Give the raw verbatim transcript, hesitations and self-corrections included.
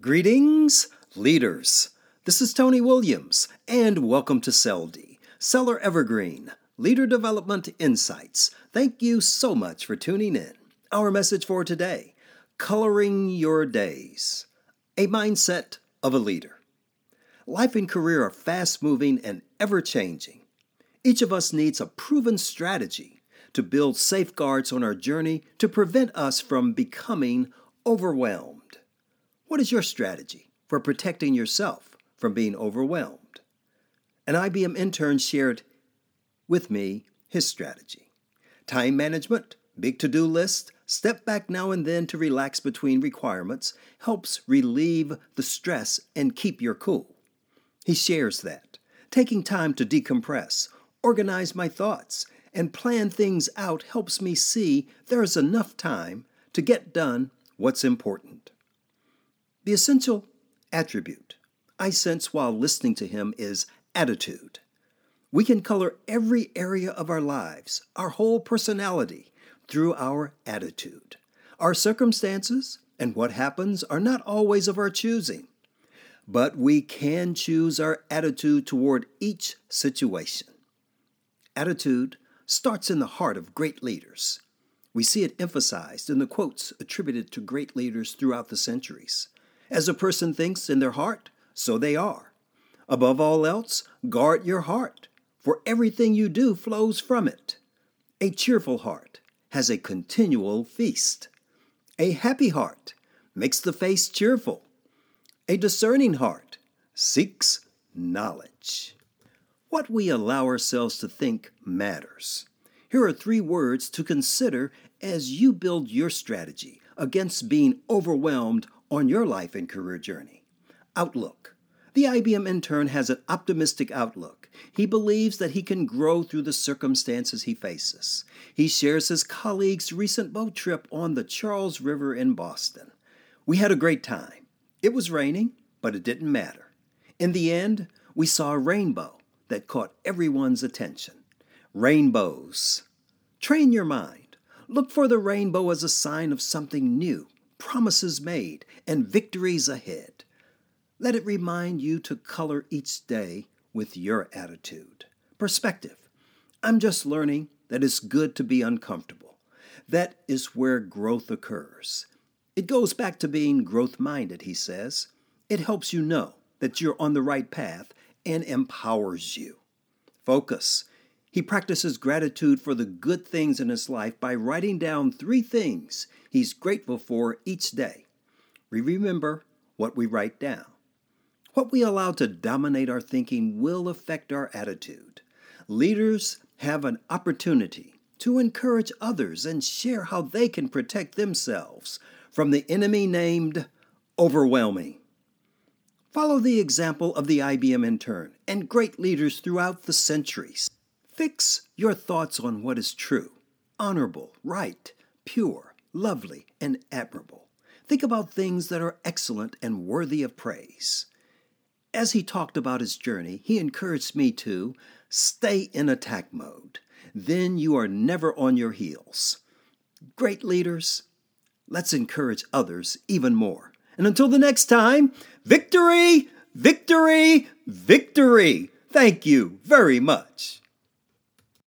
Greetings, leaders. This is Tony Williams, and welcome to C E L D, Seller Evergreen, Leader Development Insights. Thank you so much for tuning in. Our message for today, Coloring Your Days, a mindset of a leader. Life and career are fast-moving and ever-changing. Each of us needs a proven strategy to build safeguards on our journey to prevent us from becoming overwhelmed. What is your strategy for protecting yourself from being overwhelmed? An I B M intern shared with me his strategy. Time management, big to-do list, step back now and then to relax between requirements, helps relieve the stress and keep your cool. He shares that. Taking time to decompress, organize my thoughts, and plan things out helps me see there is enough time to get done what's important. The essential attribute I sense while listening to him is attitude. We can color every area of our lives, our whole personality, through our attitude. Our circumstances and what happens are not always of our choosing, but we can choose our attitude toward each situation. Attitude starts in the heart of great leaders. We see it emphasized in the quotes attributed to great leaders throughout the centuries. As a person thinks in their heart, so they are. Above all else, guard your heart, for everything you do flows from it. A cheerful heart has a continual feast. A happy heart makes the face cheerful. A discerning heart seeks knowledge. What we allow ourselves to think matters. Here are three words to consider as you build your strategy against being overwhelmed on your life and career journey. Outlook. The I B M intern has an optimistic outlook. He believes that he can grow through the circumstances he faces. He shares his colleagues' recent boat trip on the Charles River in Boston. We had a great time. It was raining, but it didn't matter. In the end, we saw a rainbow that caught everyone's attention. Rainbows. Train your mind. Look for the rainbow as a sign of something new, promises made, and victories ahead. Let it remind you to color each day with your attitude. Perspective. I'm just learning that it's good to be uncomfortable. That is where growth occurs. It goes back to being growth-minded, he says. It helps you know that you're on the right path and empowers you. Focus. He practices gratitude for the good things in his life by writing down three things he's grateful for each day. We remember what we write down. What we allow to dominate our thinking will affect our attitude. Leaders have an opportunity to encourage others and share how they can protect themselves from the enemy named overwhelming. Follow the example of the I B M intern and great leaders throughout the centuries. Fix your thoughts on what is true, honorable, right, pure, lovely, and admirable. Think about things that are excellent and worthy of praise. As he talked about his journey, he encouraged me to stay in attack mode. Then you are never on your heels. Great leaders, let's encourage others even more. And until the next time, victory, victory, victory. Thank you very much.